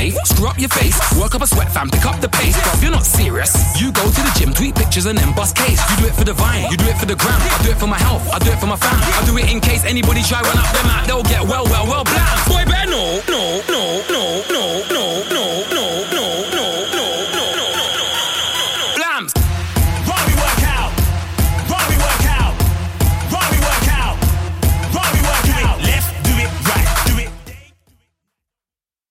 bathe, screw up your face, work up a sweat fam, pick up the pace. Bro, if you're not serious, you go to the gym, tweet pictures and then bust case. You do it for the vine, you do it for the gram. I do it for my health, I do it for my fam. I do it in case anybody try run up them out, they'll get well blam. Boy, better no.